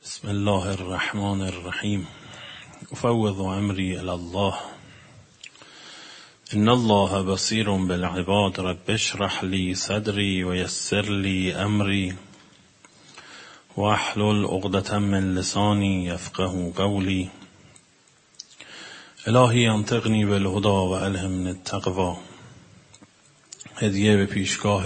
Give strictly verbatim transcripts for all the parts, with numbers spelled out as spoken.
بسم الله الرحمن الرحیم. افوض امری الی الله ان الله بصیر بالعباد. رب اشرح لی صدری و یسر لی امری واحلل عقدة من لسانی یفقهوا قولی. الهی انطقنی بالهدی و الهمنی التقوی. هدیه به پیشگاه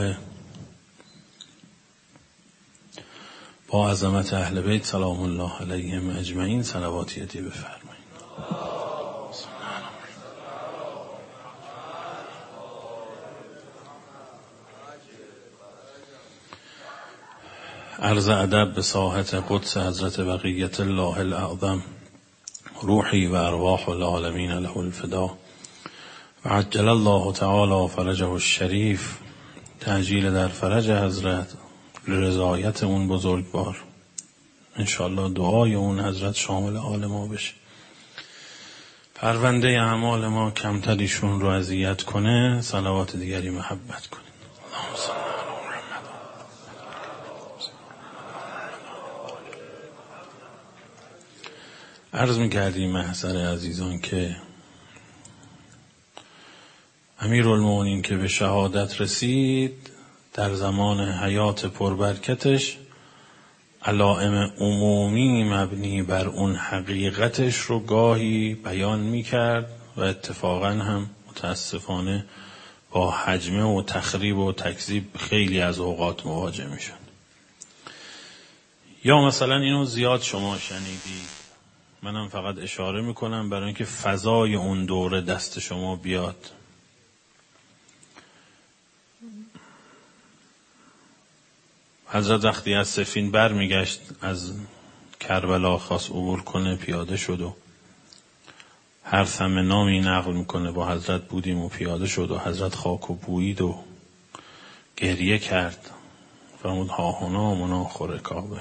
با عظمت اهل بیت سلام الله علیهم اجمعین صلواتی هدیه بفرمایید. عرض ادب به ساحت قدس حضرت بقیت الله الاعظم روحی و ارواح العالمین له الفدا و عجل الله تعالی فرجه الشریف. تعجیل در فرج حضرت رضایت اون بزرگوار. انشاءالله دعای اون حضرت شامل آل ما بشه. پرونده اعمال ما کمتر ایشون رو اذیت کنه، صلوات دیگری محبت کنه. اللهم صل علی محمد. عرض می‌کردیم محضر عزیزان که امیرالمومنین که به شهادت رسید در زمان حیات پربرکتش علائم عمومی مبنی بر اون حقیقتش رو گاهی بیان میکرد و اتفاقا هم متاسفانه با هجمه و تخریب و تکذیب خیلی از اوقات مواجه میشد. یا مثلا اینو زیاد شما شنیدید، منم فقط اشاره میکنم برای اینکه فضای اون دوره دست شما بیاد. حضرت وقتی از سفین بر میگشت از کربلا خواست عبور کنه، پیاده شد و هر سم نامی نقل میکنه با حضرت بودیم و پیاده شد و حضرت خاک و بویید و گریه کرد. فرمود ها هنا مناخور کابه،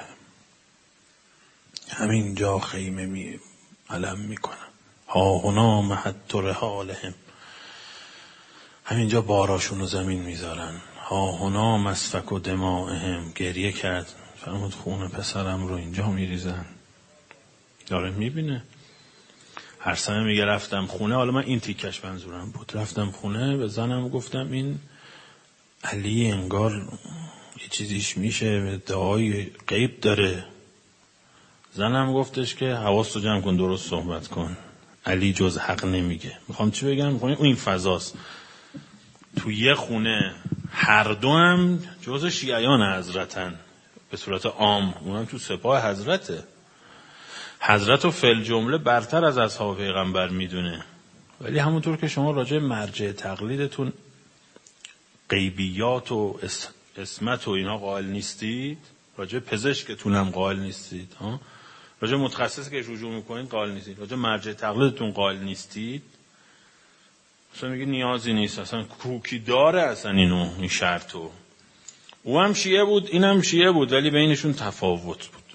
همین جا خیمه می علم میکنم. ها هنا محط رحالهم، همین جا باراشون رو زمین میذارن. ها هنا مسفک و دمائهم، گریه کرد. فرمود خون پسرم رو اینجا میریزن. داره میبینه. هر سمه میگه رفتم خونه، حالا من این تیکش منظورم بود، رفتم خونه به زنم گفتم این علی انگار یه چیزیش میشه، ادعای غیب داره. زنم گفتش که حواست رو جمع کن، درست صحبت کن، علی جز حق نمیگه. میخوام چی بگم؟ میخوام این فضاست. تو یه خونه هر دو هم جز شیعیان حضرتن به صورت عام، اونم تو سپاه حضرته. حضرت و فل جمله برتر از اصحاب پیغمبر میدونه، ولی همونطور که شما راجع مرجع تقلیدتون غیبیات و اسمت و اینا قائل نیستید، راجع پزشکتون هم قائل نیستید، ها، راجع متخصص که رجوع میکنید قائل نیستید، راجع مرجع تقلیدتون قائل نیستید، اصلا میگه نیازی نیست، اصلا کوکی داره اصلا اینو، این شرطو. او هم شیعه بود این هم شیعه بود، ولی بینشون تفاوت بود.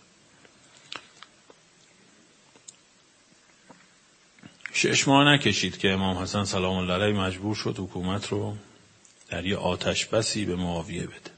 شش ماه نکشید که امام حسن سلام الله علیه مجبور شد حکومت رو در یه آتش بسی به معاویه بده.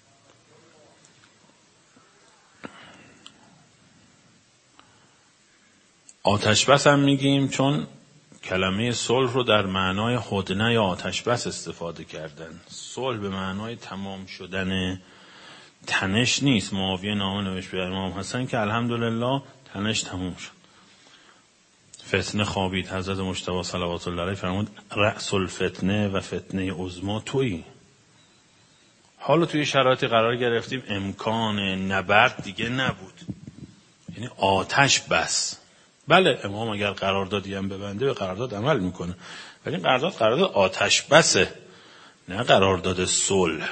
آتش بس هم میگیم چون کلمه صلح رو در معنای هدنه یا آتش بس استفاده کردن. صلح به معنای تمام شدن تنش نیست. معاویه نامه نوشت به امام حسن که الحمدلله تنش تموم شد، فتنه خوابید. حضرت مجتبی صلوات الله علیه فرمود رأس الفتنه و فتنه عظما تویی. حالا توی شرایطی قرار گرفتیم امکان نبرد دیگه نبود، یعنی آتش بس. بله امام اگر قراردادی هم ببنده به قرارداد عمل میکنه، ولی این قرارداد قرارداد آتش بسه، نه قرارداد صلح.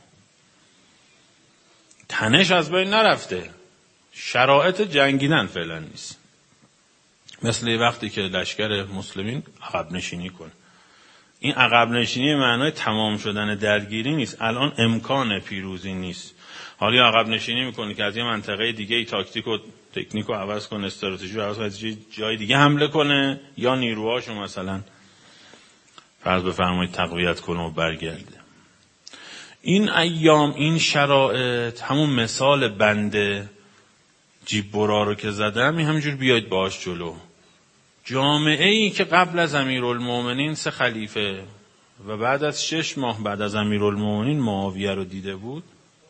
تنش از بین نرفته، شرایط جنگیدن فعلا نیست. مثل وقتی که لشکر مسلمین عقب نشینی کنه، این عقب نشینی معنای تمام شدن درگیری نیست. الان امکان پیروزی نیست. حالا عقب نشینی میکنه که از یه منطقه دیگه ای تاکتیک و تکنیک رو عوض کنه، استراتژی رو عوض کنه، از جای دیگه حمله کنه، یا نیروهاشو مثلا فرض بفرمایید تقویت کنه و برگرده. این ایام این شرایط همون مثال بنده جیب برا رو که زدم این همینجور بیاید باش جلو. جامعه ای که قبل از امیرالمومنین سه خلیفه و بعد از شش ماه بعد از امیرالمومنین معاویه رو دیده بود،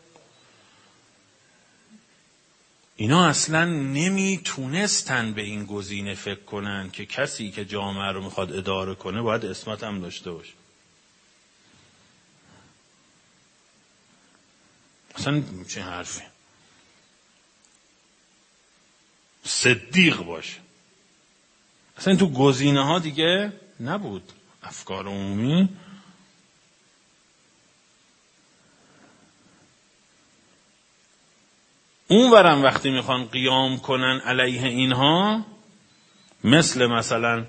اینا اصلا نمیتونستن به این گزینه فکر کنن که کسی که جامعه رو میخواد اداره کنه باید عصمت هم داشته باشه. اصلا چه حرفی؟ صدیق باشه. اصلا تو گزینه ها دیگه نبود. افکار عمومی اون ورم وقتی میخوان قیام کنن علیه اینها، مثل مثلا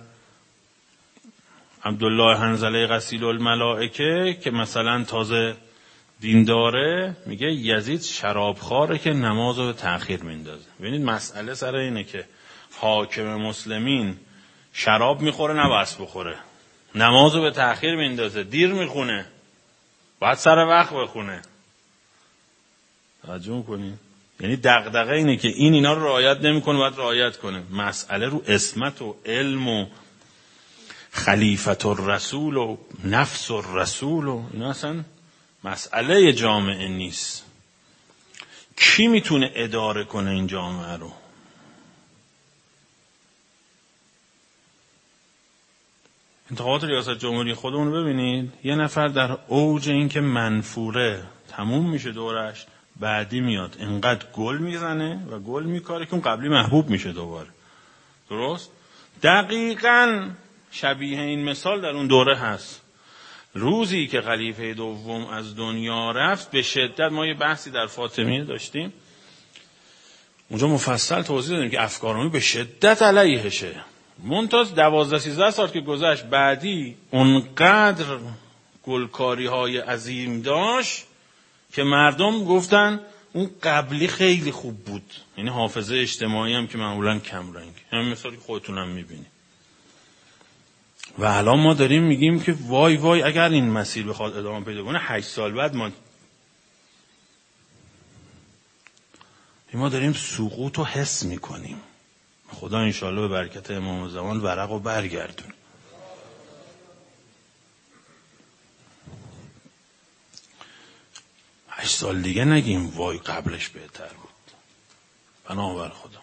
عبدالله حنظله غسیل الملائکه که مثلا تازه دین داره، میگه یزید شرابخواره که نماز رو به تأخیر میندازه. ببینید مسئله سر اینه که حاکم مسلمین شراب میخوره نباید بخوره، نماز رو به تأخیر میندازه، دیر میخونه، باید سر وقت بخونه. توجه کنید، یعنی دغدغه اینه که این اینا رو رعایت نمیکنه، باید رعایت کنه. مسئله رو عصمت و علم و خلیفت الرسول و نفس الرسول و اینا اصلا مسئله جامعه نیست. کی میتونه اداره کنه این جامعه رو؟ انتخابات ریاست جمهوری خودمون رو ببینید، یه نفر در اوج این که منفوره تموم میشه دورش، بعدی میاد اینقدر گل میزنه و گل میکاره که اون قبلی محبوب میشه دوباره. درست؟ دقیقاً شبیه این مثال در اون دوره هست. روزی که خلیفه دوم از دنیا رفت، به شدت ما یه بحثی در فاطمیه داشتیم، اونجا مفصل توضیح دادیم که افکار عمومی به شدت علیهشه. منتاز دوازده سیزده سال که گذشت، بعدی اونقدر گلکاری های عظیم داشت که مردم گفتن اون قبلی خیلی خوب بود. یعنی حافظه اجتماعی هم که معمولا کم رنگ، همین مثالی خودتون هم میبینید. و الان ما داریم میگیم که وای وای اگر این مسیر بخواد ادامه پیدا کنه، هشت سال بعد ما ما داریم سقوط رو حس میکنیم. خدا انشالله به برکت امام زمان ورق رو برگردون. هشت سال دیگه نگیم وای قبلش بهتر بود. بنابر خدا.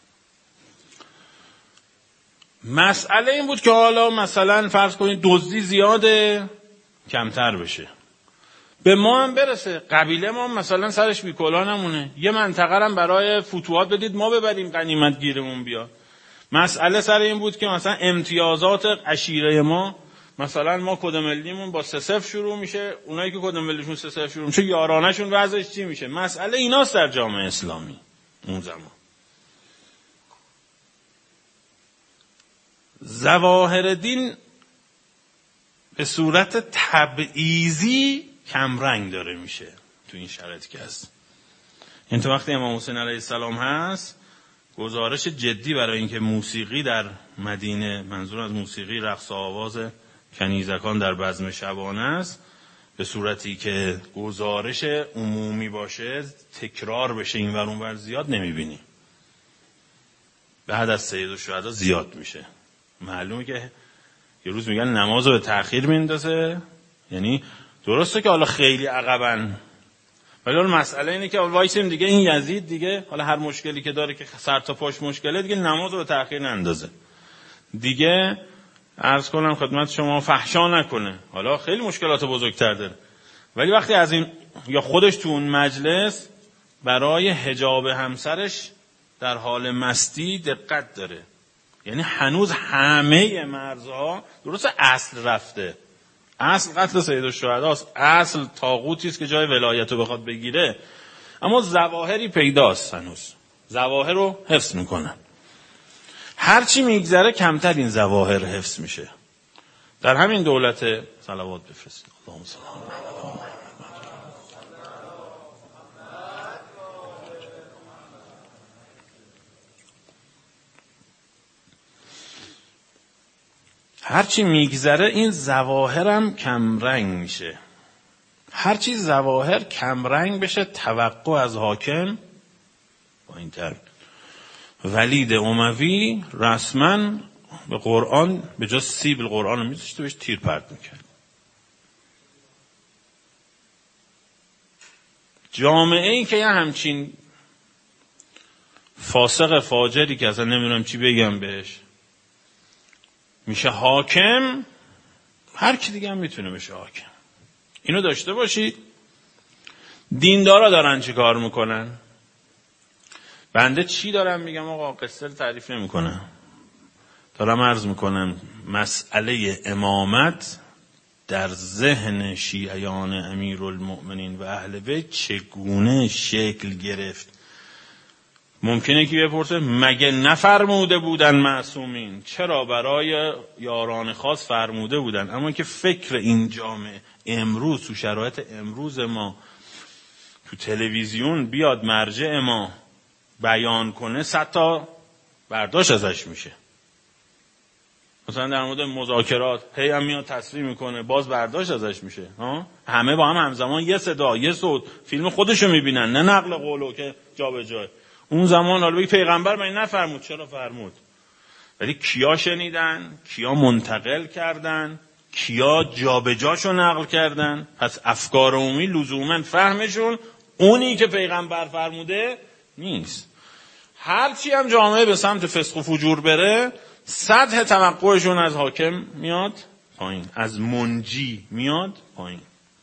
مسئله این بود که حالا مثلا فرض کنید دزدی زیاده، کمتر بشه. به ما هم برسه، قبیله ما هم مثلا سرش بیکلا نمونه، یه منطقه هم برای فتوحات بدید ما ببریم غنیمت گیرمون بیاد. مسئله سر این بود که مثلا امتیازات عشیره ما، مثلا ما کد ملیمون با سه صفر شروع میشه، اونایی که کد ملیشون سه صفر شروع میشه یارانه‌شون وضعش چی میشه. مسئله ایناست در جامعه اسلامی اون زمان. ظواهر دین به صورت تبعیضی کمرنگ داره میشه تو این شرایطی که هست. این تو وقتی امام حسین علیه السلام هست، گزارش جدی برای اینکه موسیقی در مدینه، منظور از موسیقی رقص و آواز کنیزکان در بزم شبانه است، به صورتی که گزارش عمومی باشه، تکرار بشه این ور اون ور، زیاد نمیبینی. بعد از سید الشهدا زیاد میشه. معلومه که یه روز میگن نماز رو به تأخیر میندازه، یعنی درسته که حالا خیلی عقبن، ولی حالا مسئله اینه که وایسیم دیگه این یزید دیگه حالا هر مشکلی که داره که سر تا پاش مشکله، دیگه نماز رو به تأخیر نندازه، دیگه عرض کنم خدمت شما فحشا نکنه. حالا خیلی مشکلات بزرگتر داره، ولی وقتی از این یا خودش تو اون مجلس برای حجاب همسرش در حال مستی دقت داره، یعنی هنوز همه مرزها درست اصل رفته. اصل قتل سید الشهداست، اصل طاغوتی است که جای ولایت رو بخواد بگیره، اما ظواهری پیداست، هنوز ظواهر رو حفظ میکنن. هرچی میگذره کمتر این ظواهر حفظ میشه. در همین دولت صلوات بفرستید. اللهم صل علی محمد. هرچی میگذره این ظواهرم کمرنگ میشه. هرچی ظواهر کمرنگ بشه، توقع از حاکم با این تر. ولید اموی رسما به قرآن به جا سیبل قرآن رو میذاشته بهش تیر پرت میکرد. جامعه ای که یه همچین فاسق فاجری که اصلا نمیدونم چی بگم بهش میشه حاکم، هر کی دیگه هم میتونه بشه حاکم. اینو داشته باشید. دیندارا دارن چی کار میکنن؟ بنده چی دارم میگم آقا؟ قصه تعریف نمیکنم، دارم عرض میکنم مسئله امامت در ذهن شیعیان امیرالمؤمنین و اهل بیت چگونه شکل گرفت. ممکنه که بپرسه مگه نفرموده بودن معصومین؟ چرا برای یاران خاص فرموده بودن؟ اما که فکر این جامعه امروز تو شرایط امروز ما تو تلویزیون بیاد مرجع ما بیان کنه صد تا برداشت ازش میشه. مثلا در مورد مذاکرات هی هم میاد تصریح میکنه باز برداشت ازش میشه. ها همه با هم همزمان یه صدا یه صوت فیلم خودشو میبینن، نه نقل قولو که جا به جای. اون زمان حالا بگی پیغمبر من نفرمود، چرا فرمود؟ ولی کیا شنیدن؟ کیا منتقل کردن؟ کیا جا به جاشو نقل کردن؟ پس افکار عمومی لزوما فهمشون اونی که پیغمبر فرموده نیست. هرچی هم جامعه به سمت فسق و فجور بره، سطح توقعشون از حاکم میاد پایین، از منجی میاد پایین.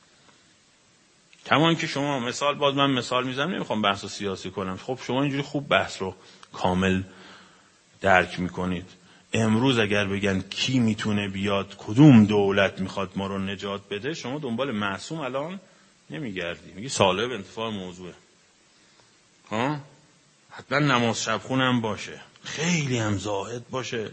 کمان که شما مثال، باز من مثال میزنم، نمیخوام بحث سیاسی کنم. خب شما اینجوری خوب بحث رو کامل درک میکنید. امروز اگر بگن کی میتونه بیاد، کدوم دولت میخواد ما رو نجات بده، شما دنبال معصوم الان نمیگردی، میگی صالح انتفاع موضوعه. ها حتما نماز شب خونم باشه، خیلی هم زاهد باشه،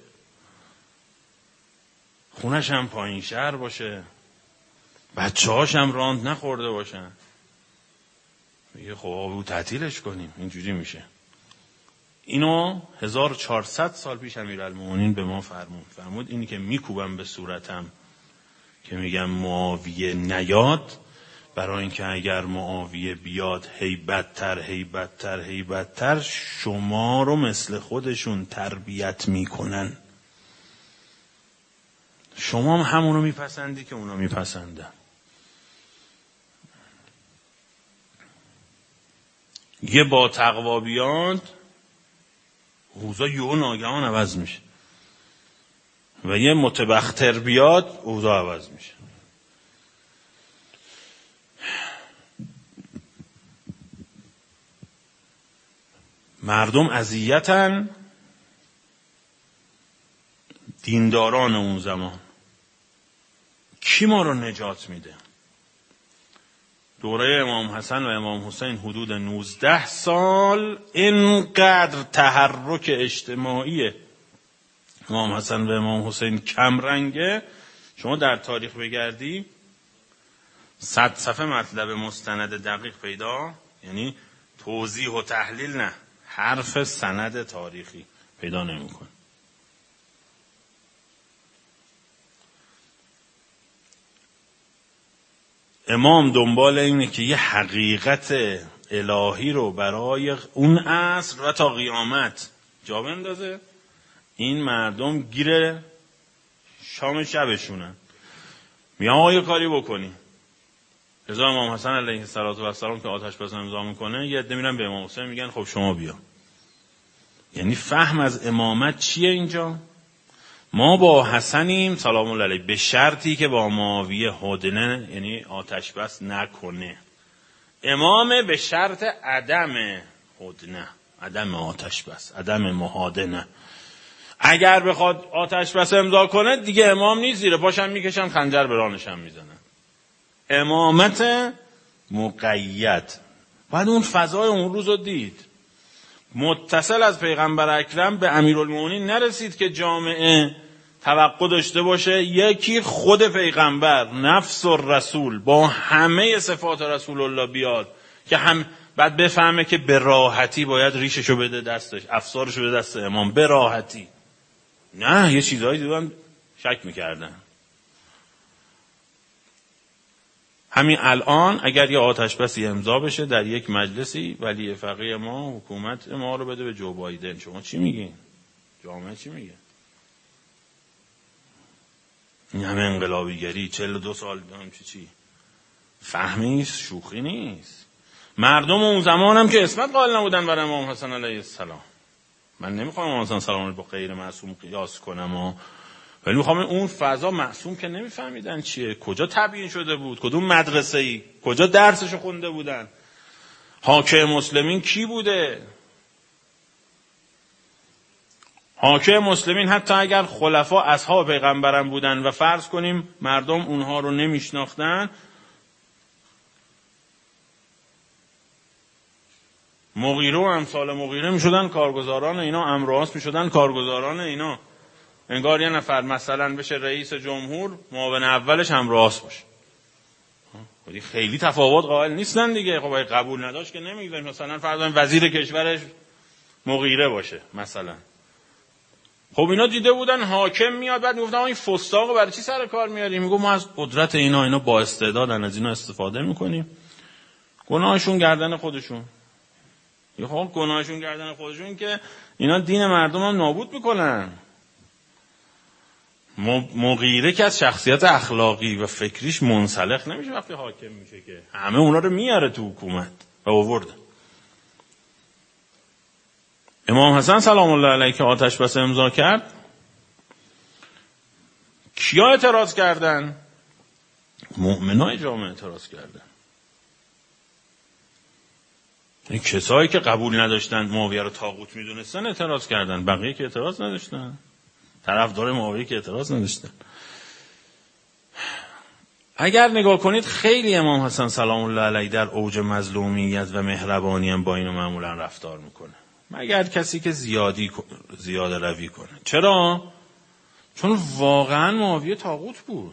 خونش هم پایین شهر باشه، بچه هاش هم راند نخورده باشن. میگه خب آبو تعطیلش کنیم. اینجوری میشه. اینو هزار و چهارصد سال پیش امیرالمومنین به ما فرمود. فرمود اینی که میکوبم به صورتم که میگم معاویه نیاد، برای اینکه اگر معاویه بیاد هی بدتر هی بدتر هی بدتر شما رو مثل خودشون تربیت میکنن. شما هم همونو میپسندی که اونا میپسندن. یه با تقوا بیاد اوضاع یهو ناگهان عوض میشه و یه متبختر بیاد اوضاع عوض میشه. مردم اذیتن، دینداران اون زمان. کی ما رو نجات میده؟ دوره امام حسن و امام حسین حدود نوزده سال اینقدر تحرک اجتماعی امام حسن و امام حسین کم رنگه. شما در تاریخ بگردی صد صفحه مطلب مستند دقیق پیدا، یعنی توضیح و تحلیل نه، حرف سند تاریخی پیدا نمی‌کنه. امام دنبال اینه که یه حقیقت الهی رو برای اون عصر و تا قیامت جا بندازه. این مردم گیره شام شبشونن. میان آقا یه کاری بکنی. رضا امام حسن علیه السلام که آتش بس امضا میکنه، یه عده میرن به امام حسین میگن خب شما بیا. یعنی فهم از امامت چیه اینجا؟ ما با حسنیم سلام الله علیه به شرطی که با معاویه هدنه، یعنی آتش بس نکنه. امام به شرط عدم هدنه، عدم آتش بس، عدم مهادنه. اگر بخواد آتش بس امضا کنه دیگه امام نیست، زیر پاشم میکشن، خنجر به رانشم میزنن. امامت مقید. بعد اون فضای اون روز رو دید. متصل از پیغمبر اکرم به امیرالمومنین نرسید که جامعه توقع داشته باشه یکی خود پیغمبر نفس الرسول با همه صفات رسول الله بیاد که هم بعد بفهمه که به راحتی باید ریششو بده دستش، افسارشو بده دست امام به راحتی. نه، یه چیزایی دیدن شک میکردن. همین الان اگر یه آتش بسی امضا بشه در یک مجلسی، ولی فقیه ما حکومت ما رو بده به جو بایدن، شما چی میگین؟ جامعه چی میگه؟ این همه انقلابیگری چهل و دو سال هم چی چی فهمی نیست، شوخی نیست. مردم اون زمان هم که اسمت قائل نبودن برای امام حسن علیه السلام. من نمیخوام امام حسن سلام با غیر معصوم قیاس کنم و ولی میخوام اون فضا معصوم که نمیفهمیدن چیه، کجا تبیین شده بود، کدوم مدرسه ای، کجا درسشو خونده بودن، حاکم مسلمین کی بوده. حاکم مسلمین حتی اگر خلفا اصحاب پیغمبرم بودن و فرض کنیم مردم اونها رو نمیشناختن، مغیره و امثال مغیره میشدن کارگزاران اینا، امراس میشدن کارگزاران اینا. انگار یه نفر مثلا بشه رئیس جمهور، معاون اولش امراس باشه. خیلی تفاوت قائل نیستن دیگه. خب اگه قبول نداشت که نمیگذاریم مثلا فرض کنیم وزیر کشورش مغیره باشه مثلا. خب اینا دیده بودن حاکم میاد، بعد میگفتن این فستاقو برای چی سر کار میاریم؟ میگم ما از قدرت اینا اینا با استعدادن، از اینا استفاده میکنیم. گناهشون گردن خودشون. یه خب گناهشون گردن خودشون که اینا دین مردم هم نابود میکنن. مغیره که از شخصیت اخلاقی و فکریش منسلخ نمیشه وقتی حاکم میشه که همه اونا رو میاره تو حکومت و آورده. امام حسن سلام الله علیه که آتش بس امضا کرد، کیا اعتراض کردن؟ مؤمنای جامعه اعتراض کردن. این کسایی که قبول نداشتن، معاویه رو طاغوت میدونستن اعتراض کردن، بقیه که اعتراض نداشتن. طرفدار معاویه که اعتراض نداشتن. اگر نگاه کنید خیلی امام حسن سلام الله علیه در اوج مظلومیت و مهربانی هم با اینو معمولا رفتار میکنه، مگر کسی که زیادی زیاده روی کنه. چرا؟ چون واقعا معاویه طاغوت بود.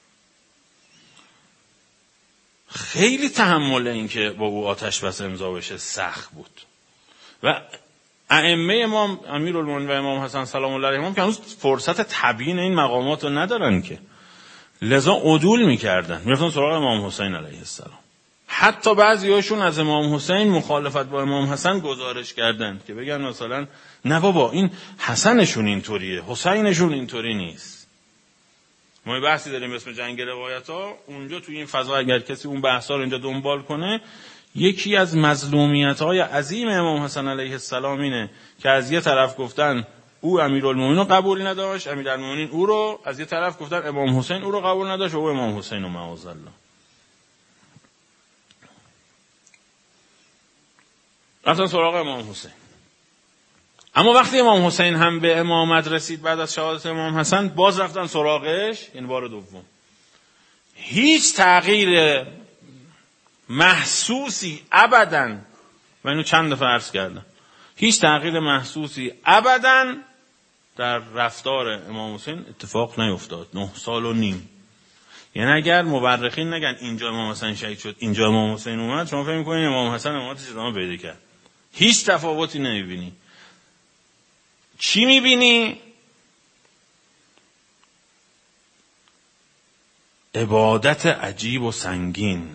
خیلی تحمل این که با او آتش بس امضا بشه سخت بود و ائمه امام امیرالمومنین و امام حسن سلام الله علیهم که هنوز فرصت تبیین این مقامات رو ندارن که، لذا عدول میکردن، میرفتن سراغ امام حسین علیه السلام. حتی بعضی هاشون از امام حسین مخالفت با امام حسن گزارش کردن که بگن مثلا نه بابا این حسنشون اینطوریه، حسینشون اینطوری نیست. ما بحثی داریم اسم جنگ روایت ها، اونجا توی این فضا اگر کسی اون بحثا رو اینجا دنبال کنه، یکی از مظلومیت های عظیم امام حسن علیه السلام اینه که از یه طرف گفتن او امیرالمومنین رو قبول نداشت، امیرالمومنین او رو، از یه طرف گفتن امام حسین او رو قبول نداشت و او امام حسین رو معاذالله. رفتن سراغ امام حسین. اما وقتی امام حسین هم به امامت رسید بعد از شهادت امام حسن، باز رفتن سراغش این بار دوم. هیچ تغییر محسوسی ابداً، و اینو چند دفعه عرض کردم، هیچ تغییر محسوسی ابداً در رفتار امام حسین اتفاق نیفتاد. نه سال و نیم. یعنی اگر مورخین نگن اینجا امام حسین شهید شد اینجا امام حسین اومد، شما فکر می‌کنید امام حسن امامتش ادامه پیدا کرد. هیچ تفاوتی نمی‌بینی. چی می‌بینی؟ عبادت عجیب و سنگین.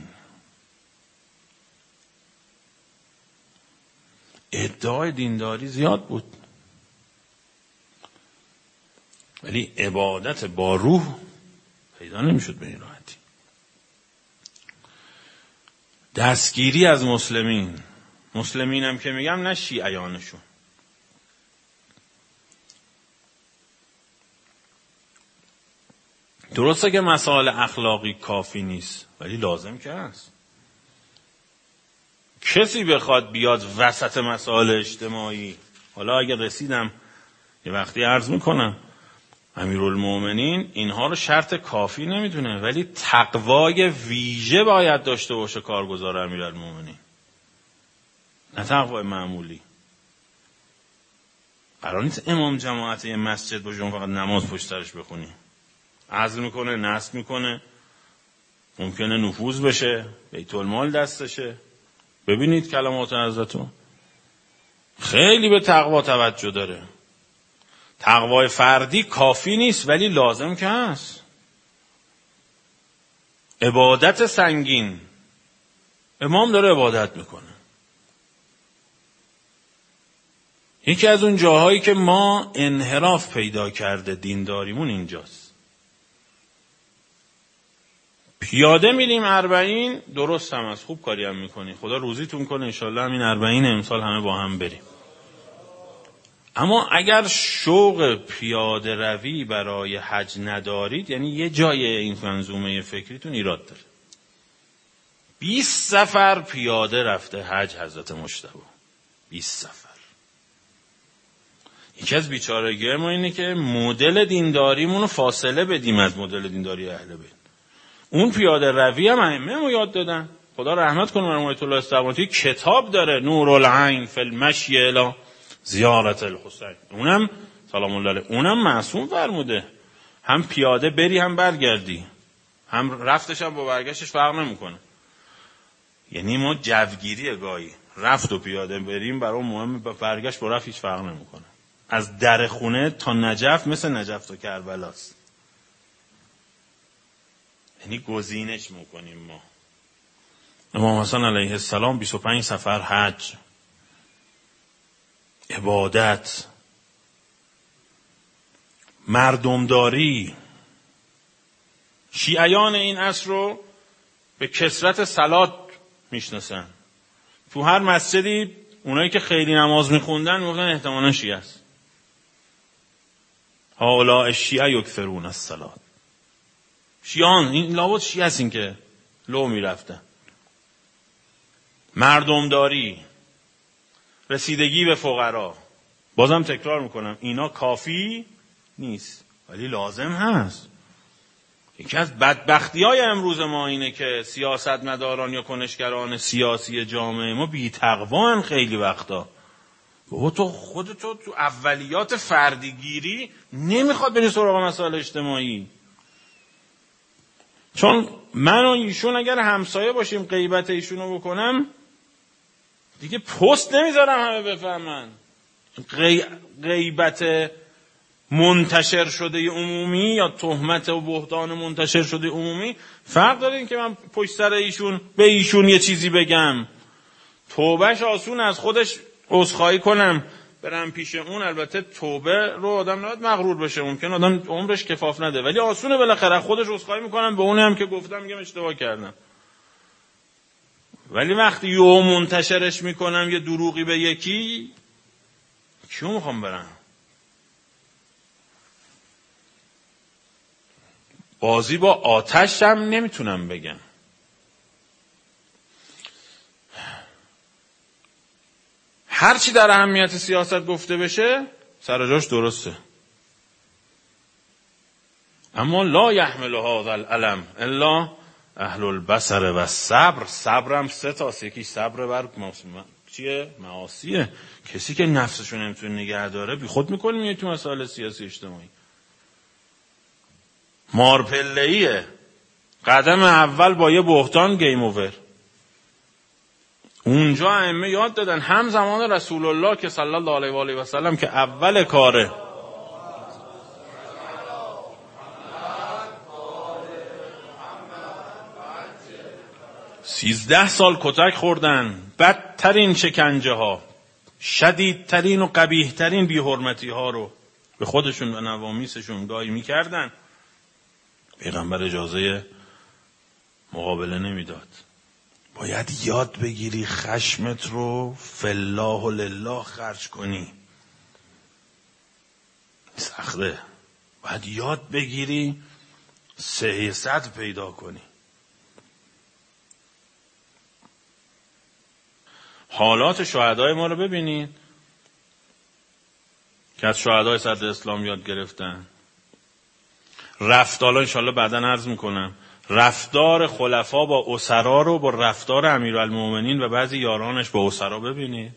ادعای دینداری زیاد بود ولی عبادت با روح پیدا نمی‌شد به این راحتی. دستگیری از مسلمین، مسلمین هم که میگم نه شیعیانشون، درسته که مسائل اخلاقی کافی نیست ولی لازم که هست. کسی بخواد بیاد وسط مسائل اجتماعی، حالا اگه رسیدم یه وقتی عرض میکنم، امیرالمومنین اینها رو شرط کافی نمیدونه ولی تقوای ویژه باید داشته باشه کارگزار امیرالمومنین، نه تقوای معمولی. قرار نیست امام جماعت یه مسجد باشه فقط نماز پشت سرش بخونی. عزل میکنه، نصب میکنه، ممکنه نفوذ بشه، بیت المال دستشه. ببینید کلمات حضرتو خیلی به تقوا توجه داره. تقوای فردی کافی نیست ولی لازم که هست. عبادت سنگین. امام داره عبادت میکنه. یکی از اون جاهایی که ما انحراف پیدا کرده دینداریمون اینجاست. پیاده میریم اربعین، درست هم از خوب کاری هم میکنی، خدا روزیتون کنه انشالله همین اربعین امسال همه با هم بریم. اما اگر شوق پیاده روی برای حج ندارید، یعنی یه جای این منظومه فکریتون ایراد داره. بیست سفر پیاده رفته حج حضرت مجتبی، بیست سفر. یکی از بیچارگی ما اینه که مدل دینداریمون رو فاصله بدیم از مدل دینداری اهل بیت. اون پیاده روی هم ائمه ما یاد دادن، خدا رحمت کنه مرحوم آیت الله استقامتی کتاب داره، نورالعین فی المشی الی زیارت الحسین، اونم سلام الله علیه اونم معصوم فرموده، هم پیاده بری هم برگردی، هم رفتش هم با برگشتش فرق نمیکنه. یعنی ما جوگیری گاهی رفت و پیاده بریم برای مهم، برگشت با رفت هیچ فرق نمیکنه. از در خونه تا نجف مثل نجف تا کربلاست. یعنی گزینش میکنیم ما. امام حسن علیه السلام بیست و پنج سفر حج، عبادت، مردمداری. شیعیان این عصر رو به کثرت صلات میشناسن. تو هر مسجدی اونایی که خیلی نماز میخوندن میگفتن احتمالاً شیعه است. هؤلاء الشیعه یکثرون الصلاة. شیعان این لابد شیعه است، این که لو میرفتن. مردمداری، رسیدگی به فقرا. بازم تکرار میکنم اینا کافی نیست ولی لازم هست. یکی از بدبختی‌های امروز ما اینه که سیاستمداران یا کنشگران سیاسی جامعه ما بی تقوان خیلی وقتا. بابا تو خودتو تو اولیات فردیگیری نمیخواد بری سراغ مسائل اجتماعی. چون من و ایشون اگر همسایه باشیم غیبت ایشونو بکنم دیگه پست نمیذارم همه بفهمن. غی... غیبت منتشر شده عمومی یا تهمت و بهتان منتشر شده عمومی فرق داره. این که من پشت سر ایشون به ایشون یه چیزی بگم، توبهش آسون از خودش عذرخواهی کنم برم پیش اون. البته توبه رو آدم نباید مغرور بشه، ممکن آدم عمرش کفاف نده، ولی آسونه بالاخره خودش عذرخواهی میکنم به اونی هم که گفتم میگم اشتباه کردم. ولی وقتی یهو منتشرش میکنم یه دروغی به یکی، کیو میخوام برم؟ بازی با آتش هم نمیتونم بگم. هرچی در اهمیت سیاست گفته بشه سر جاش درسته، اما لا یحمل هذا العلم الا اهل البصر و صبر. صبرم سه تاست، یکی صبر بر چیه؟ معاصیه. کسی که نفسشو نمیتونه نگه داره بی خود میکنه میاد تو مسائل سیاسی اجتماعی. مارپله‌ایه، قدم اول با یه بهتان گیم اوور. اونجا ائمه یاد دادن هم زمان رسول الله که صلی الله علیه و آله و سلم که اول کاره سیزده سال کتک خوردن، بدترین شکنجه ها، شدیدترین و قبیحترین بی‌حرمتی ها رو به خودشون و نوامیسشون گاهی میکردن. پیغمبر اجازه مقابله نمیداد. باید یاد بگیری خشمت رو فالله و لله خرج کنی. سخته. باید یاد بگیری سیاست پیدا کنی. حالات شهدای ما رو ببینید که از شهدای صدر اسلام یاد گرفتن. رفتار، انشالله بعداً عرض میکنم، رفتار خلفا با اسرا رو با رفتار امیرالمومنین و بعضی یارانش با اسرا ببینید.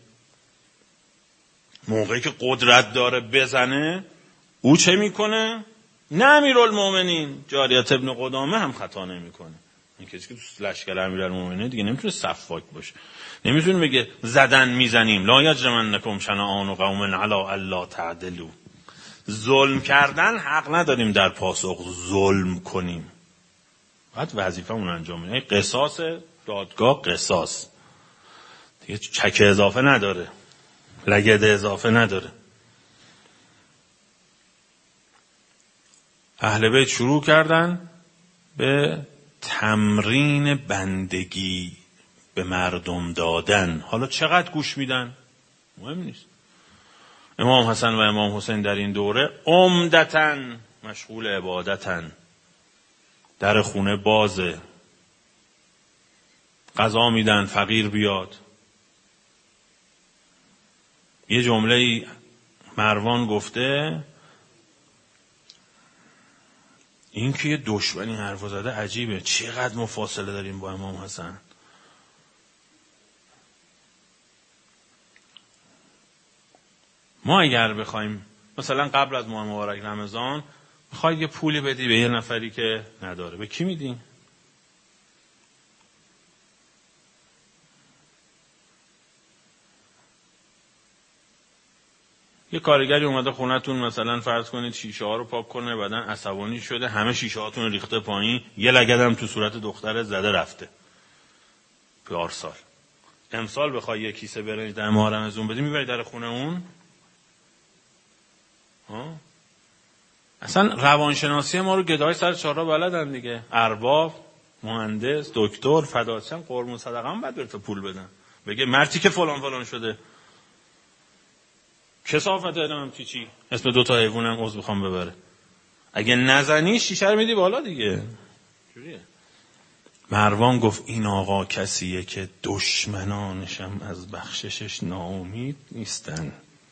موقعی که قدرت داره بزنه او چه میکنه؟ نه امیرالمومنین، جاریت ابن قدامه هم خطا نمیکنه. این کسی که تو لشکر امیرالمومنین دیگه نمیتونه سفاک باشه، نمیتونه بگه زدن میزنیم. لا یجرمنکم شنآن قوم علی الا تعدلوا. ظلم کردن حق نداریم در پاسخ ظلم کنیم. بعد وظیفه‌مون انجام میدیم. قصاص دادگاه قصاص دیگه، چک اضافه نداره، لگد اضافه نداره. اهل بیت شروع کردن به تمرین بندگی به مردم دادن. حالا چقدر گوش میدن مهم نیست. امام حسن و امام حسین در این دوره عمدتاً مشغول عبادتن، در خونه بازه، غذا میدن فقیر بیاد. یه جمله مروان گفته این که یه دشمنی حرف زده عجیبه، چقدر ما فاصله داریم با امام حسن. ما اگر بخوایم مثلا قبل از ماه مبارک رمضان بخواید یه پولی بدی به یه نفری که نداره، به کی میدی؟ یه کارگری اومده خونتون مثلا فرض کنید شیشه ها رو پاک کنه، بعدن عصبانی شده همه شیشه هاتون رو ریخته پایین، یه لگدم تو صورت دختر زده رفته پارسال. امسال بخوای یه کیسه برنج در ماه رمضان بدی میبری در خونه اون؟ ها؟ اصلا روانشناسی ما رو گدای سر چهارراه بلدن دیگه. ارباب، مهندس، دکتر، فداچن، قربون صدقه هم باید برته پول بدن. بگه مرتی که فلان فلان شده کثافت دادم چی چی اسم دو تا حیوانم عضو بخوام ببره. اگه نزنی شیشه رو میدی بالا دیگه. جوریه. مروان گفت این آقا کسیه که دشمنانشم از بخششش ناامید نیستن.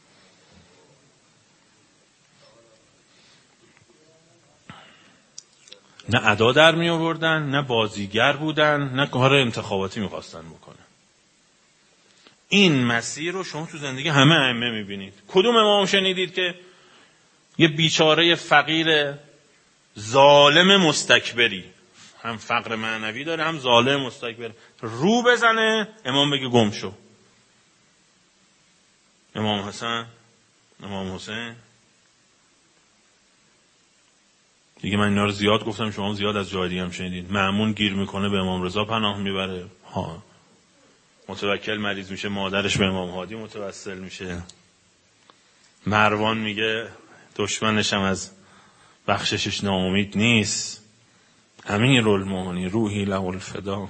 نه ادا در می آوردن، نه بازیگر بودن، نه کار انتخاباتی میخواستن بکنن. این مسیر رو شما تو زندگی همه ائمه میبینید. کدوم امام شنیدید که یه بیچاره فقیر ظالم مستکبری، هم فقر معنوی داره هم ظالم مستکبر، رو بزنه امام بگه گم شو؟ امام حسن، امام حسین. دیگه من اینا رو زیاد گفتم، شما زیاد از جای دیگه هم شنیدید. مأمون گیر میکنه به امام رضا پناه میبره، ها. متوکل مریض میشه مادرش به امام هادی متوسل میشه. مروان میگه دشمنشم از بخششش ناامید نیست. امیر المومنین روحی له الفدا.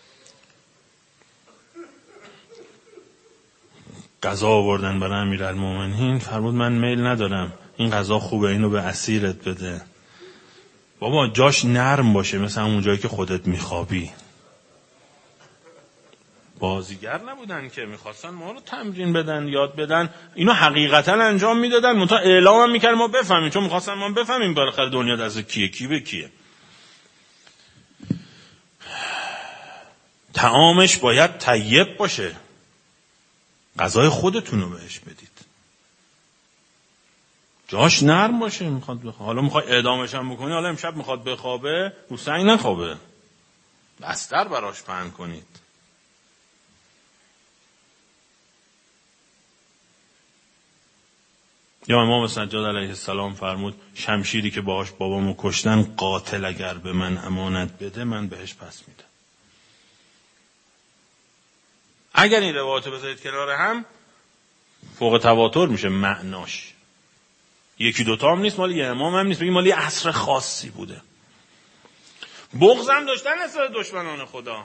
غذا آوردن برای امیرالمومنین، فرمود من میل ندارم، این غذا خوبه اینو به اسیرت بده. بابا جاش نرم باشه، مثلا اون جایی که خودت میخوابی. بازیگر نبودن که میخواستن ما رو تمرین بدن، یاد بدن. اینو حقیقتا انجام میدادن، منتها اعلام هم میکرد ما بفهمیم، چون میخواستن ما بفهمیم بالاخره دنیا دست کیه، کی به کیه. طعامش باید طیب باشه، غذای خودتون رو بهش بدید، جاش نرم باشه. میخواد بخواه. حالا میخواد اعدامش هم بکنی، حالا امشب میخواد بخوابه رو سنگ نخوابه، بستر براش پهن کنید. یا امام سجاد علیه السلام فرمود شمشیری که باهاش بابامو کشتن، قاتل اگر به من امانت بده من بهش پس میدم. اگر این روایاتو بذارید کنار هم فوق تواتر میشه معناش. یکی دوتا هم نیست، مال یه امام هم نیست، بگیم مال یه عصر خاصی بوده. بغض هم داشتن نسبت دشمنان خدا.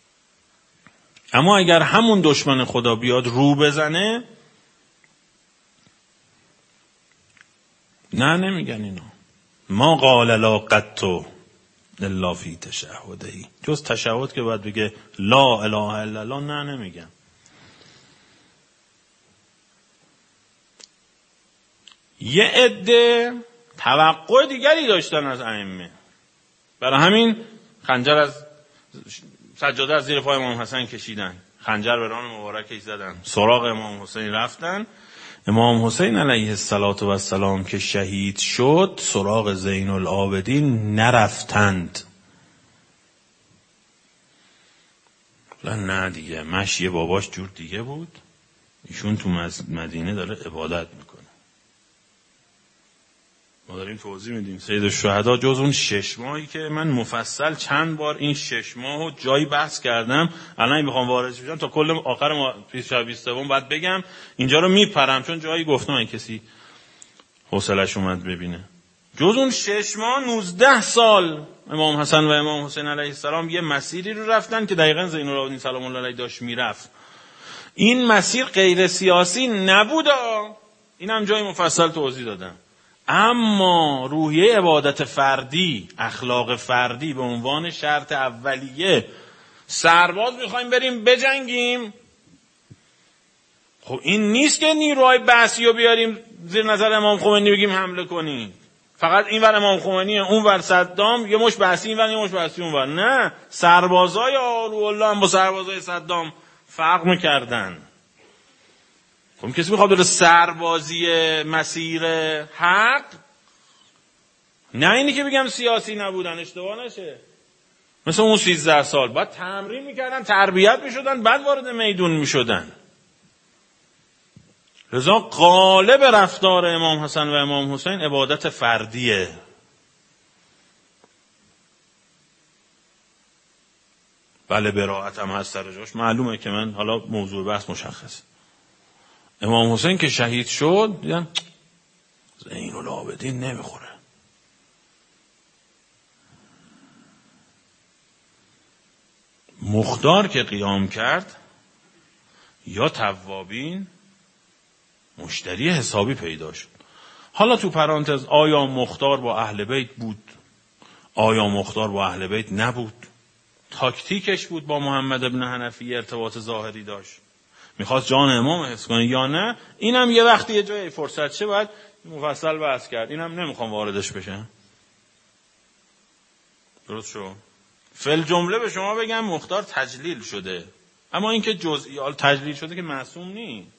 اما اگر همون دشمن خدا بیاد رو بزنه، نه نمیگن اینا. ما قال لا قطو الا فی تشهدی، جز تشهد که باید بگه لا اله الا الله، نه نمیگن. یه عده توقع دیگری داشتن از ائمه، برای همین خنجر از سجاده از زیر پای امام حسن کشیدن، خنجر به ران مبارکش زدن، سراغ امام حسین رفتن. امام حسین علیه السلام که شهید شد سراغ زین العابدین نرفتند. نه دیگه، مشی باباش جور دیگه بود، ایشون تو مدینه داره عبادت میکنه. داریم توضیح میدیم سید الشهدا جز اون شش ماهی که من مفصل چند بار این شش ماهو جایی بحث کردم، الان میخوام وارد بشم تا کل آخر ما بیست سوم بعد بگم، اینجا رو میپرم چون جایی گفتم این کسی حوصله‌اش اومد ببینه. جز اون شش ماه نوزده سال امام حسن و امام حسین علیه السلام یه مسیری رو رفتن که دقیقاً زین العابدین سلام الله علیه داشت میرفت. این مسیر غیر سیاسی نبود، اینم جای مفصل توضیح دادم، اما روحیه عبادت فردی، اخلاق فردی به عنوان شرط اولیه. سرباز میخوایم بریم بجنگیم، خب این نیست که نیروهای بعثی رو بیاریم زیر نظر امام خمینی بگیم حمله کنیم، فقط این ور امام خمینی اون ور صدام، یه مش بعثی این ور یه مش بعثی اون ور. نه، سربازای آروالله هم با سربازای صدام فرق میکردن. خب کسی میخواد بره سربازی مسیر حق، نه اینی که بگم سیاسی نبودن، اشتباه نشه. مثل اون سیزده سال بعد تمرین میکردن، تربیت میشدن، بعد وارد میدون میشدن. لذا غالب رفتار امام حسن و امام حسین عبادت فردیه. بله براءت هم هست سر جاش، معلومه که من حالا موضوع بحث مشخص. امام حسین که شهید شد دیدم زین العابدین نمیخوره. مختار که قیام کرد یا توابین مشتری حسابی پیدا شد. حالا تو پرانتز آیا مختار با اهل بیت بود؟ آیا مختار با اهل بیت نبود؟ تاکتیکش بود با محمد ابن حنفی ارتباط ظاهری داشت، میخواست جان امام حفظ کنه یا نه؟ اینم یه وقتی یه جای فرصت شه باید مفصل بحث کرد، اینم نمیخوام واردش بشم. درست شو؟ فل جمله به شما بگم مختار تجلیل شده، اما اینکه جزئیات تجلیل شده که معصوم نیست،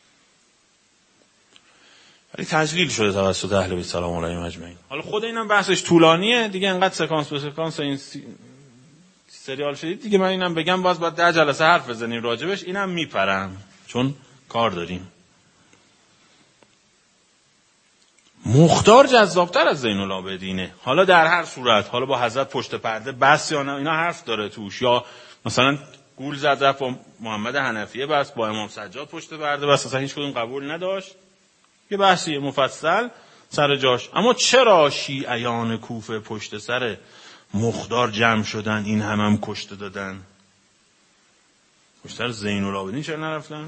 ولی تجلیل شده توسط اهل بیت سلام علیهم اجمعین. حالا خود اینم بحثش طولانیه دیگه، انقدر سکانس به سکانس این سی... سریال شدید دیگه، من اینم بگم باز باید ده جلسه حرف بزنیم راجبش، اینم میپرم چون کار داریم. مختار جذابتر از زین العابدینه، حالا در هر صورت، حالا با حضرت پشت پرده بس یا نه اینا حرف داره توش، یا مثلا گول زد رفت با محمد حنفیه بس، با امام سجاد پشت پرده بس، اصلا هیچ کدوم قبول نداشت، یه بحثی مفصل سر جاش. اما چرا شیعیان کوفه پشت سر مختار جمع شدن، این هم هم کشته دادن؟ پشت سر زین العابدین چرا نرفتن؟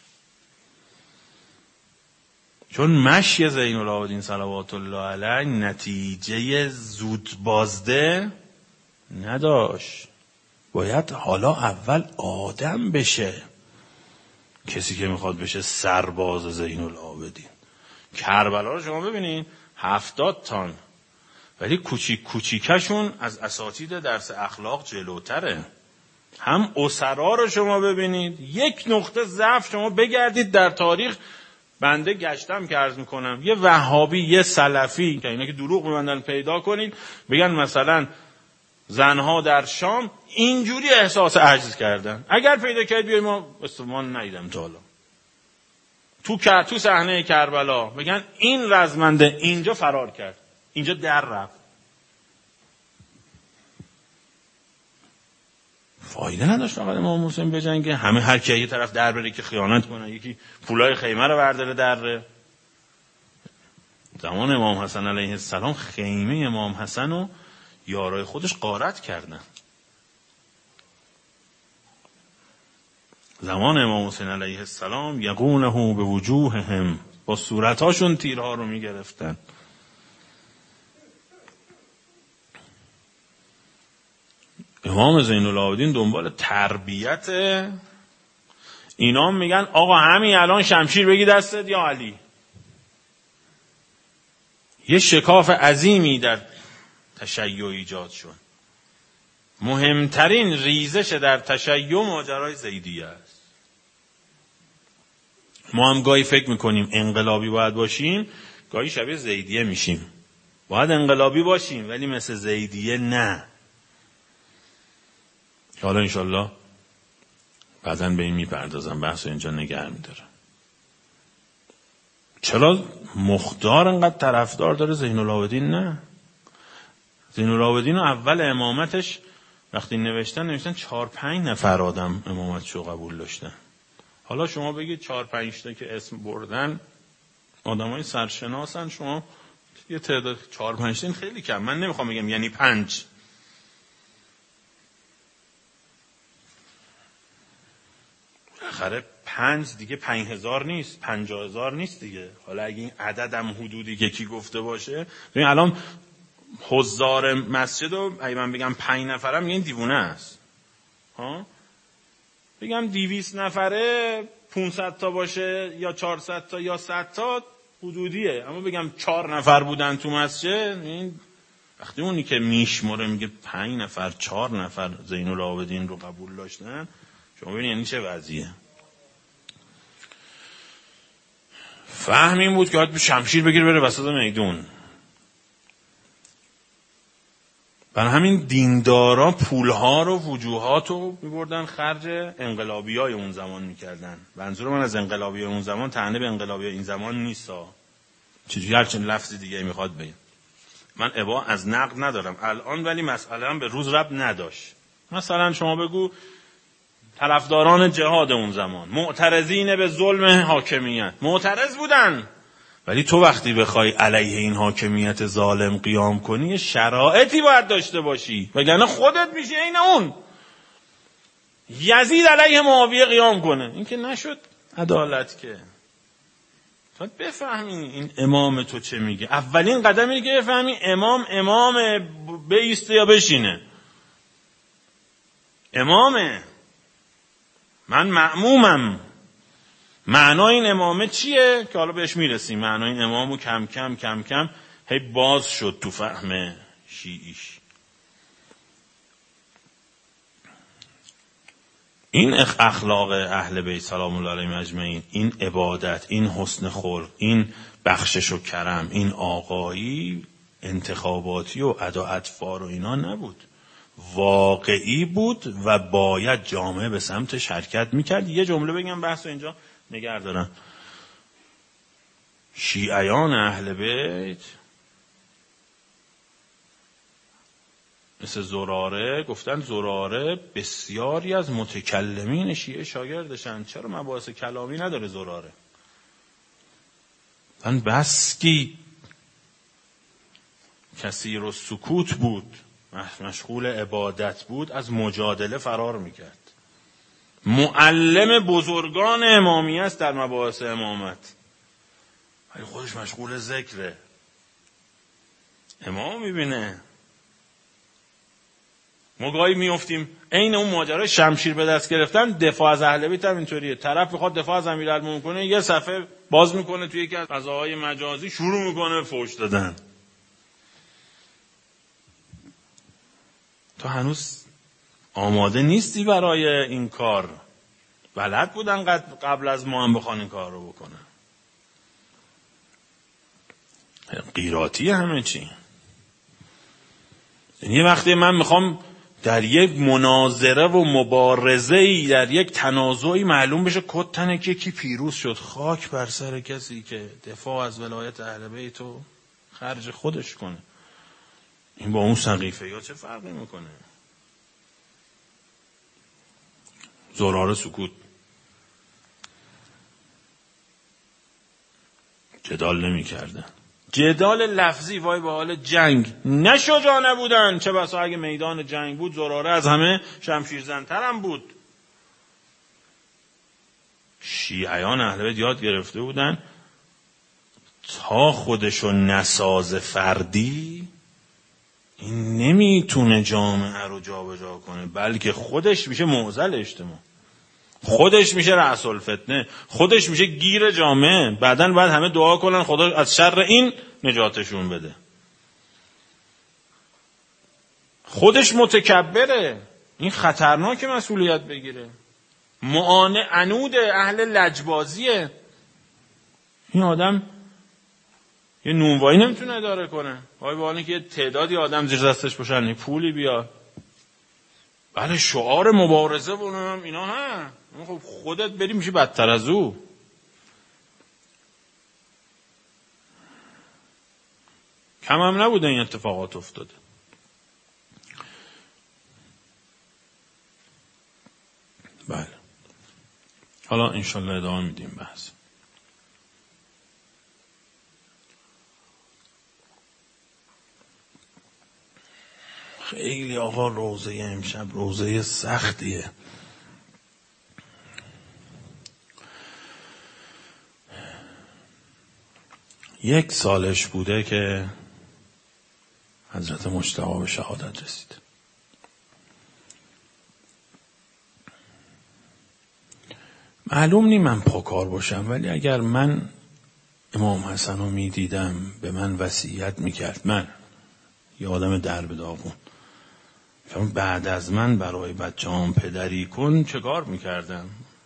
چون مشی زین العابدین صلوات الله علیه نتیجه زود بازده نداشت، باید حالا اول آدم بشه کسی که میخواد بشه سرباز زین العابدین. کربلا رو شما ببینین هفتاد تن، ولی کوچیک کوچیکشون از اساتید درس اخلاق جلوتره. هم اسرا رو شما ببینید، یک نقطه ضعف شما بگردید در تاریخ، بنده گشتم که عرض میکنم یه وهابی یه سلفی که اینا که دروغ میبندن پیدا کنید بگن مثلا زنها در شام اینجوری احساس عجز کردن، اگر پیدا کرد بیایم، ما استمان ندیدم تا حالا تو تو صحنه کربلا بگن این رزمنده اینجا فرار کرد، اینجا در رفت. فایده نداشت فقط امام حسین بجنگه، همه هر کی یه طرف در بره که خیانت کنه، یکی پولای خیمه رو برداره دره. زمان امام حسن علیه السلام خیمه امام حسن و یارای خودش غارت کردن. زمان امام حسین علیه السلام یقونه به وجوههم، با صورتاشون تیرها رو میگرفتن. امام زین العابدین دنبال تربیت اینا میگن آقا همین الان شمشیر بگی دستت یا علی. یه شکاف عظیمی در تشیع ایجاد شد. مهمترین ریزش در تشیع ماجرای زیدیه است. ما هم گاهی فکر میکنیم انقلابی باید باشیم، گاهی شبیه زیدیه میشیم. باید انقلابی باشیم ولی مثل زیدیه نه. حالا انشالله بعداً به این میپردازم، بحث اینجا نگه میدارم. چرا مختار انقدر طرفدار داره زین العابدین نه؟ زین العابدین اول امامتش وقتی نوشتن نوشتن چهار پنج نفر آدم امامتشو قبول داشتن. حالا شما بگید چهار پنج تا که اسم بردن آدمای سرشناسن، شما یه تعداد چهار پنج تا خیلی کم، من نمیخوام بگم یعنی پنج. بالاخره پنج دیگه پنج هزار نیست، پنجاه هزار نیست دیگه. حالا اگه این عددم حدودی که کی گفته باشه، ببین الان حضار مسجد رو اگه من بگم پنج نفرم میگن دیوونه است. ها بگم دویست نفره پانصد تا باشه یا چهارصد تا یا صد تا حدودیه، اما بگم چهار نفر بودن تو مسجد، این وقتی اونی که میشمره میگه پنج نفر چهار نفر زین العابدین رو قبول داشتن، شما ببینید یعنی چه وضعیه. فهم این بود که باید شمشیر بگیر بره وسط میدون. برای همین دیندارا پولها رو وجوهات رو میبردن خرج انقلابی های اون زمان میکردن. منظور من از انقلابی های اون زمان طعنه به انقلابی های این زمان نیستا، چجوری هرچند لفظی دیگه میخواد بگم. من ابا از نقد ندارم الان، ولی مسئله هم به روز رب نداشت. مثلا شما بگو طرفداران جهاد اون زمان معترضین به ظلم حاکمیت، معترض بودن، ولی تو وقتی بخوای علیه این حاکمیت ظالم قیام کنی شرایطی باید داشته باشی، وگرنه خودت میشه این اون. یزید علیه معاویه قیام کنه، این که نشد عدالت که. تو بفهمی این امام تو چه میگه. اولین قدم اینه که بفهمی امام امام بیسته یا بشینه. امامه، من مأمومم. معنای این امامه چیه که حالا بهش میرسیم. معنای این امامو کم کم کم کم هی باز شد تو فهم شیعیش. این اخلاق اهل بیت سلام الله علیهم اجمعین، این عبادت، این حسن خلق، این بخشش و کرم، این آقایی انتخاباتی و ادا اطفار و اینا نبود، واقعی بود و باید جامعه به سمتش حرکت میکرد. یه جمله بگم بحث اینجا نگه دارم. شیعیان اهل بیت مثل زراره، گفتن زراره بسیاری از متکلمین شیعه شاگردشن. چرا مباحث کلامی نداره زراره؟ من بس کی کسی رو سکوت بود، مشغول عبادت بود، از مجادله فرار میکرد. معلم بزرگان امامیه است در مباحث امامت، ولی خودش مشغول ذکره. امام میبینه. ما گاهی میافتیم عین اون ماجرای شمشیر به دست گرفتن. دفاع از اهل بیت هم اینطوریه. طرف میخواد دفاع از امیرالمومنین کنه، یه صفحه باز میکنه توی یکی از فضاهای مجازی، شروع میکنه فحش دادن. تو هنوز آماده نیستی برای این کار. بلد بودن قبل از ما هم بخوان این کار رو بکنن. قیراتی همه چی. یه وقتی من میخوام در یک مناظره و مبارزه‌ای، در یک تنازعی معلوم بشه کتن که کی پیروز شد، خاک بر سر کسی که دفاع از ولایت اهل بیت رو خرج خودش کنه. این با اون سقیفه یا چه فرقی میکنه؟ زراره سکوت، جدال نمی کردن. جدال لفظی، وای به حال جنگ. نه شجاع نبودن، چه بسا اگه میدان جنگ بود زراره از همه شمشیرزن‌تر هم بود. شیعیان اهل بیت یاد گرفته بودن تا خودشو نساز فردی، این نمیتونه جامعه رو جا به جا کنه، بلکه خودش میشه معضل اجتماع، خودش میشه رأس الفتنه، خودش میشه گیر جامعه. بعدن بعد همه دعا کنن خدا از شر این نجاتشون بده. خودش متکبره، این خطرناک مسئولیت بگیره. معانع عنود اهل لجبازیه. این آدم یه نونوایی نمیتونه اداره کنه. وای به حالی که یه تعدادی آدم زیر دستش باشن، پولی بیاد. بله شعار مبارزه بونم اینا ها. خب خودت بری میشی بدتر از او. کم هم نبوده این اتفاقات افتاده. بله حالا انشالله ادامه میدیم بحث. خیلی آقا روزه امشب روزه سختیه. یک سالش بوده که حضرت مجتبی به شهادت رسید. معلوم نی من پاکار باشم، ولی اگر من امام حسن رو می دیدم به من وصیت می کرد، من یه آدم درب داغون، بعد از من برای بچه‌ام پدری کن، چه کار می کردم؟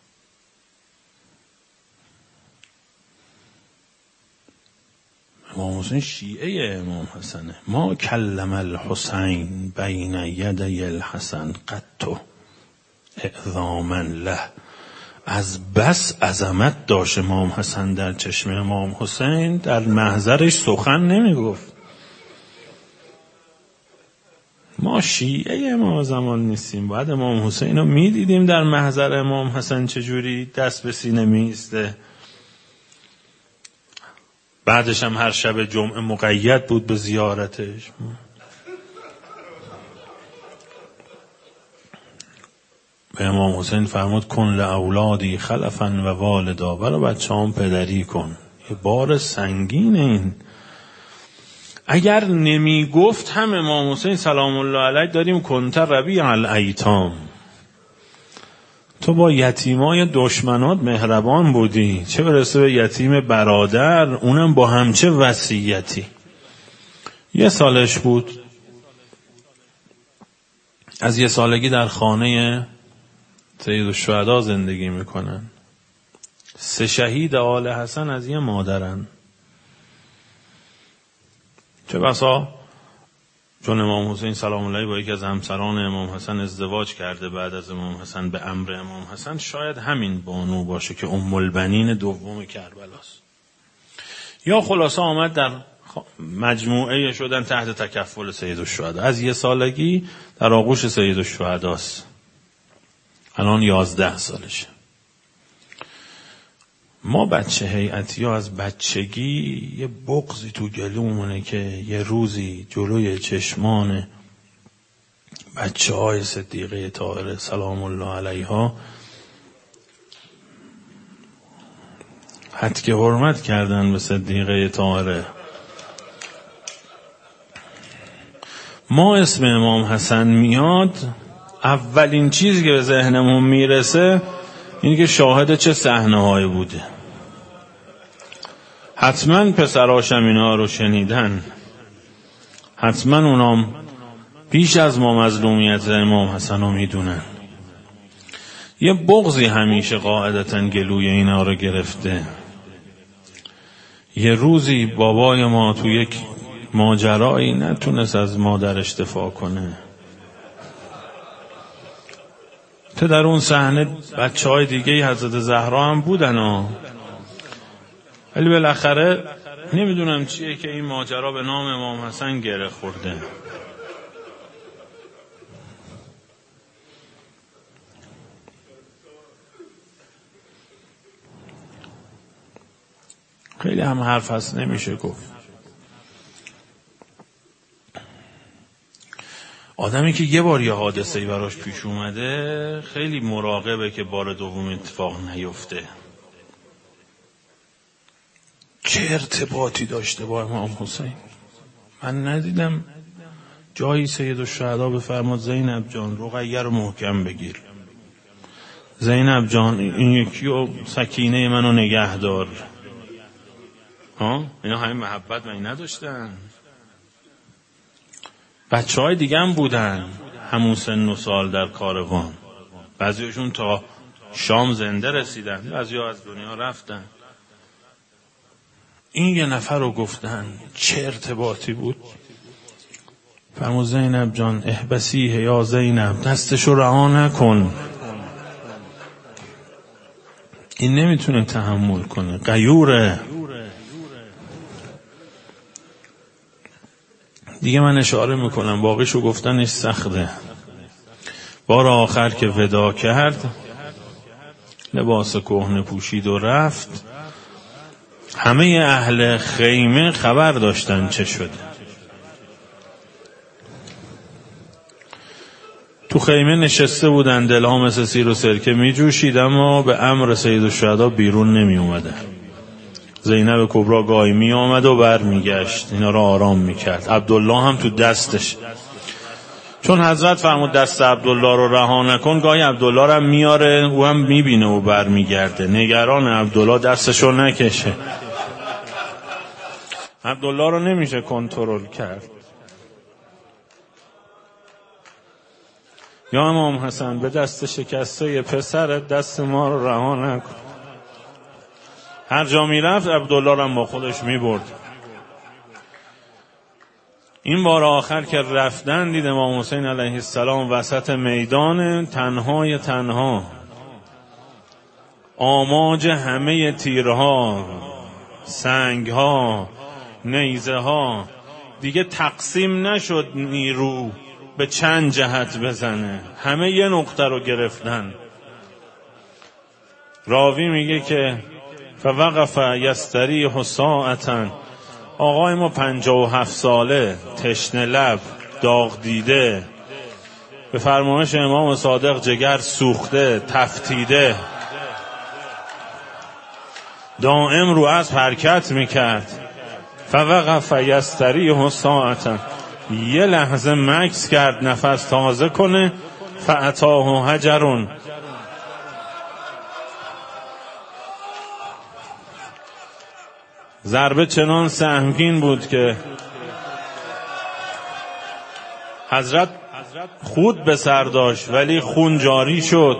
امام حسین شیعه امام حسنه. ما کلم الحسین بین یدی الحسن قطو اعظاما له. از بس عظمت داشت امام حسن در چشم امام حسین، در محضرش سخن نمی گفت. ما شیعه امام زمان نیستیم، باید امام حسین رو می دیدیم در محضر امام حسن چجوری دست به سینه می ایسته. بعدش هم هر شب جمعه مقید بود به زیارتش. به امام حسین فرمود کن لاولادی خلفا و والدا، برای بچه هم پدری کن. یه بار سنگین این. اگر نمی گفت هم امام حسین سلام الله علیه داریم کنت ربیع الایتام، تو با یتیمای دشمنات مهربان بودی، چه برسه به یتیم برادر، اونم با همچه وصیتی. یه سالش بود، از یه سالگی در خانه سید الشهدا زندگی میکنن. سه شهید آل حسن از یه مادرن. چه بسا چون امام حسین سلام الله با یکی از همسران امام حسن ازدواج کرده بعد از امام حسن به امر امام حسن، شاید همین بانو باشه که ام البنین دوم کربلاست. یا خلاصه آمد در مجموعه شدن تحت تکفل سید الشهدا. از یه سالگی در آغوش سید الشهداست. الان یازده سالشه. ما بچه هیئتی ها از بچگی یه بغضی تو گلومونه که یه روزی جلوی چشمان بچه های صدیقه طاهره سلام الله علیها حد حرمت کردن به صدیقه طاهره. ما اسم امام حسن میاد، اولین چیزی که به ذهنمون میرسه اینه که شاهد چه صحنه‌هایی بوده. حتما پسراشم اینا رو شنیدن، حتما اونام بیش از ما مظلومیت امام حسن رو میدونن. یه بغضی همیشه قاعدتاً گلوی اینا رو گرفته. یه روزی بابای ما تو یک ماجرایی نتونست از مادرش دفاع کنه. تو در اون صحنه بچه های دیگه حضرت زهرا هم بودن ها. ولی بالاخره نمیدونم چیه که این ماجرا به نام امام حسن گره خورده. خیلی هم حرف هست نمیشه گفت. آدمی که یه بار یه حادثه‌ای براش پیش اومده خیلی مراقبه که بار دوم اتفاق نیفته. چه ارتباطی داشته با امام حسین؟ من ندیدم جایی سید الشهدا بفرماد زینب جان رقیه رو محکم بگیر، زینب جان این یکی و سکینه منو نگه دار. ها اینا همین محبت من نداشتن؟ بچه های دیگه هم بودن همون سن و سال در کاروان، بعضیشون تا شام زنده رسیدن، بعضی ها از دنیا رفتن. این یه نفر رو گفتن چه ارتباطی بود؟ فرمود زینب جان احبسیه یا زینب، دستشو رها نکن. این نمیتونه تحمل کنه، غیوره. دیگه من اشاره میکنم، باقیشو گفتنش سخته. بار آخر که ودا کرد لباس کهنه پوشید و رفت. همه اهل خیمه خبر داشتن چه شده. تو خیمه نشسته بودن، دلها مثل سیر و سرکه می جوشید، اما به امر سید الشهدا بیرون نمی اومده. زینب کبرا گاهی می آمد و بر می گشت، اینا را آرام می کرد. عبدالله هم تو دستش، چون حضرت فرمود دست عبدالله رو رها نکن، گاهی عبدالله رو میاره، او هم می بینه و بر می گرده. نگران عبدالله دستش رو نکشه. عبدالله رو نمیشه کنترل کرد. یا امام حسن به دست شکسته ی پسرت دست ما رو رها نکن. هر جا می رفت عبدالله رو با خودش می برد. این بار آخر که رفتن دید امام حسین علیه السلام وسط میدان، تنهای تنها، آماج همه تیرها، سنگها، نیزه ها، دیگه تقسیم نشد نیرو به چند جهت بزنه، همه یه نقطه رو گرفتن. راوی میگه که فوقف یستریح ساعتن، آقای ما پنجاه و هفت ساله، تشنه لب، داغ دیده، به فرمایش امام صادق جگر سوخته، تفتیده، دائم رو از حرکت میکرد. فوقف یستریح ساعتن، یه لحظه مکث کرد نفس تازه کنه. فاتاه حجرون، ضربه چنان سهمگین بود که حضرت خود به سر داشت ولی خون جاری شد.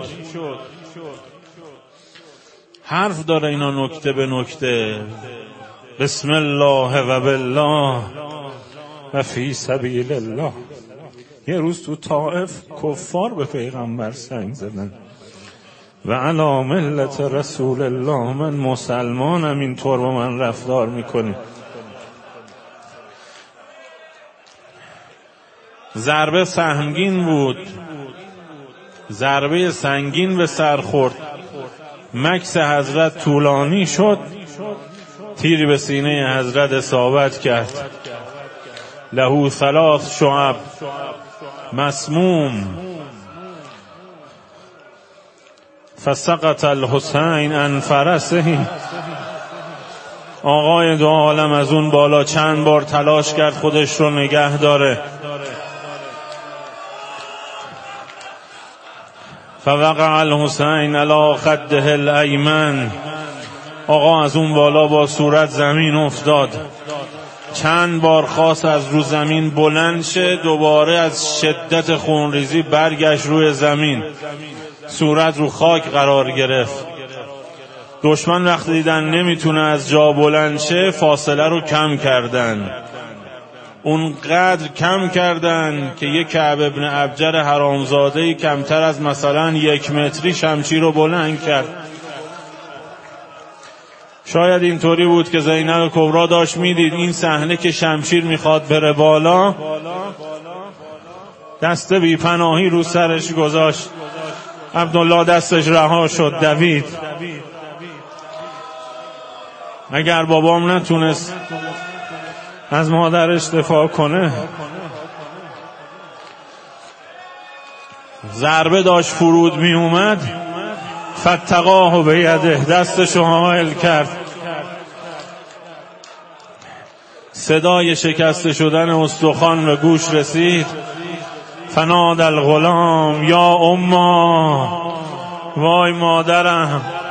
حرف داره اینا نکته به نکته. بسم الله و بالله و فی سبیل الله. یه روز تو طائف کفار به پیغمبر سنگ زدن و علی ملت رسول الله، من مسلمانم، اینطور با من رفتار میکنی. ضربه سهمگین بود، ضربه سنگین به سر خورد. مکث حضرت طولانی شد، تیری به سینه حضرت اصابت کرد. له ثلاث شعب مسموم فسقط الحسین عن فرسه. آقای دو عالم از اون بالا چند بار تلاش کرد خودش رو نگه داره. فوقع الحسین علی خده الایمن، آقا از اون بالا با صورت زمین افتاد. چند بار خواست از رو زمین بلند شه، دوباره از شدت خونریزی برگشت روی زمین، صورت رو خاک قرار گرفت. دشمن وقتی دیدن نمیتونه از جا بلند شه، فاصله رو کم کردن. اونقدر کم کردن که یک کعب ابن ابجر حرامزادهی کمتر از مثلا یک متری شمشیر رو بلند کرد. شاید اینطوری بود که زینب کبرا داشت میدید این صحنه که شمشیر میخواد بره بالا، دست بی پناهی رو سرش گذاشت. عبدالله دستش رها شد، دوید. اگر بابام نتونست از مادرش دفاع کنه، ضربه داشت فرود می اومد، فتقاه به یده، دستشو حائل کرد. صدای شکسته شدن استخوان به گوش رسید. فناد الغلام یا اما، وای مادرم.